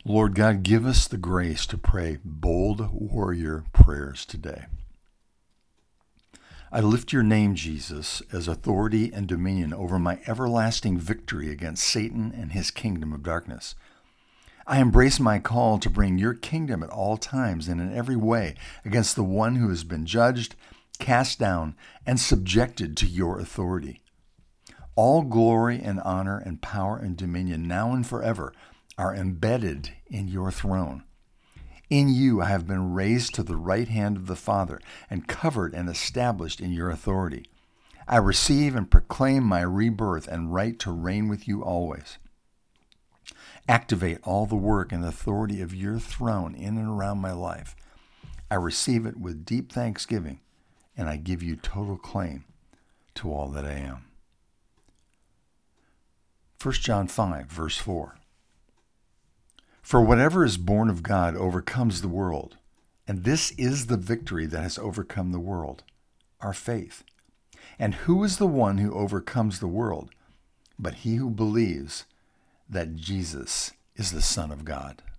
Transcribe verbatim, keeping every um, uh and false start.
Lord God, give us the grace to pray bold warrior prayers today. I lift your name, Jesus, as authority and dominion over my everlasting victory against Satan and his kingdom of darkness. I embrace my call to bring your kingdom at all times and in every way against the one who has been judged, cast down, and subjected to your authority. All glory and honor and power and dominion now and forever are embedded in your throne. In you I have been raised to the right hand of the Father and covered and established in your authority. I receive and proclaim my rebirth and right to reign with you always. Activate all the work and authority of your throne in and around my life. I receive it with deep thanksgiving, and I give you total claim to all that I am. First John five, verse four. For whatever is born of God overcomes the world, and this is the victory that has overcome the world, our faith. And who is the one who overcomes the world but he who believes that Jesus is the Son of God?